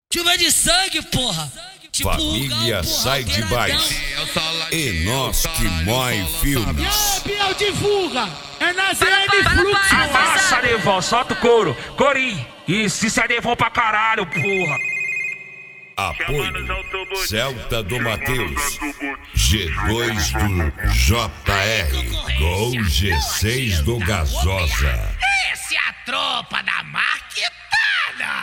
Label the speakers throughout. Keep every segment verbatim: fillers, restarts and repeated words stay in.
Speaker 1: Chuva de sangue, porra. Tipo,
Speaker 2: Família sai de baixo. E nós que mói filmes.
Speaker 3: Biel divulga. É na Z N Fluxo.
Speaker 4: Amassa, Nevão, solta o couro. Corinho. Isso, isso é Nevão pra caralho, porra.
Speaker 2: Apoio Celta do Matheus, G dois do J R, Gol G seis do Gasosa.
Speaker 5: Essa é a tropa da Marquetada.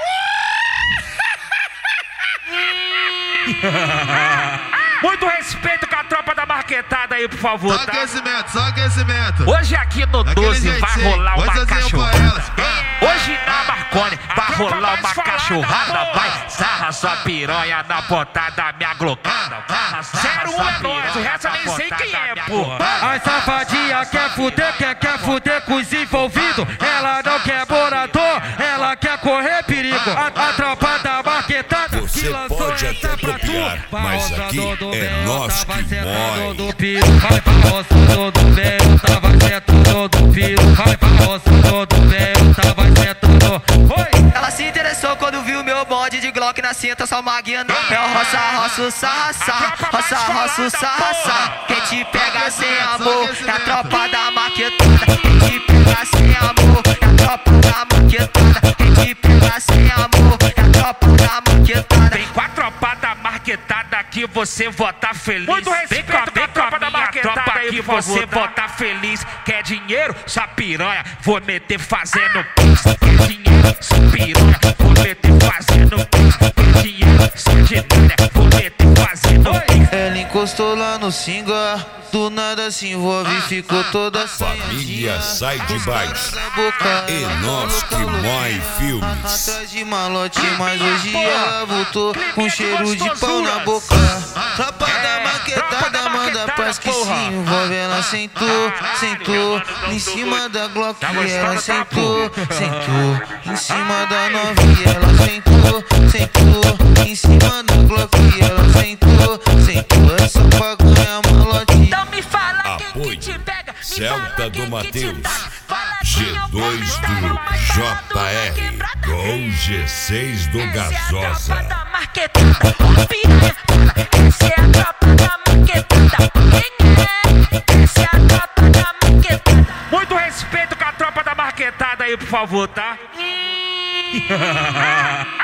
Speaker 4: Muito respeito com a tropa da Marquetada aí, por favor,
Speaker 6: Só
Speaker 4: tá?
Speaker 6: aquecimento, só aquecimento.
Speaker 4: Hoje aqui no
Speaker 6: Daquele
Speaker 4: doze vai
Speaker 6: jeitinho.
Speaker 4: rolar uma
Speaker 6: Coisazinha pra
Speaker 4: cachorrada.
Speaker 6: elas.
Speaker 4: Hoje na Marconi vai rolar uma cachorrada. Vai, sarra sua piranha na ponta da minha glocada. zero um é nóis, o resto eu nem sei quem é, porra.
Speaker 7: A safadinha quer fuder, quer, quer fuder com os envolvidos. Ela não quer morador, ela quer correr perigo. A, a tropa da Marquetada.
Speaker 2: Você pode até copiar, mas aqui é nós que mói.
Speaker 7: Vai pra roça todo velho, tá vai ser tudo do piro. Vai pra roça todo velho, tá vai ser tudo. Oi!
Speaker 8: Ela se interessou quando viu meu bonde de Glock na cinta, só maguinha não. É o roça, roça, sarra, sarra, roça, roça, sarra, sarra. Quem te pega sem amor é a tropa da Marquetada. Quem te pega sem amor é a tropa da Marquetada. Quem te pega sem amor é a tropa da Marquetada.
Speaker 4: Vem com a tropa da Marquetada que você vota feliz.
Speaker 7: Muito respeito com a tropa da Marquetada aí,
Speaker 4: que
Speaker 7: por
Speaker 4: você
Speaker 7: favor, tá?
Speaker 4: vota feliz. Quer dinheiro? Sua piranha, vou meter fazendo pix. Quer dinheiro? Sua piranha, vou meter fazendo pix. Quer dinheiro? Sua dinheiro, vou meter fazendo pix.
Speaker 9: Ela encostou lá no singa, do nada se envolve e ficou toda
Speaker 2: Família sai de baixo.
Speaker 9: boca.
Speaker 2: E nós que mói filmes.
Speaker 9: Atrás de malote, mas hoje ela voltou com cheiro de pau na boca. Tropa da Marquetada manda paz que se envolve. Ela sentou, sentou em cima da Glock. Ela sentou, sentou em cima da novinha. Ela sentou, sentou em cima da Glock. Ela sentou, sentou essa pagonha malote.
Speaker 5: Então me fala quem que
Speaker 2: Apoio
Speaker 5: te pega. Me
Speaker 2: Celta
Speaker 5: fala
Speaker 2: do
Speaker 5: quem que te
Speaker 2: Matheus,
Speaker 5: dá. Fala
Speaker 2: G
Speaker 5: quem é o
Speaker 2: dois
Speaker 5: carreiro,
Speaker 2: do
Speaker 5: mas fala do
Speaker 2: J R, Gol G seis do
Speaker 5: Essa é a
Speaker 2: Gasosa.
Speaker 5: tropa da Marquetada. Piranha, fala, essa é a tropa da Marquetada. Quem é? Essa é a tropa da Marquetada.
Speaker 4: Muito respeito com a tropa da Marquetada aí, por favor, tá?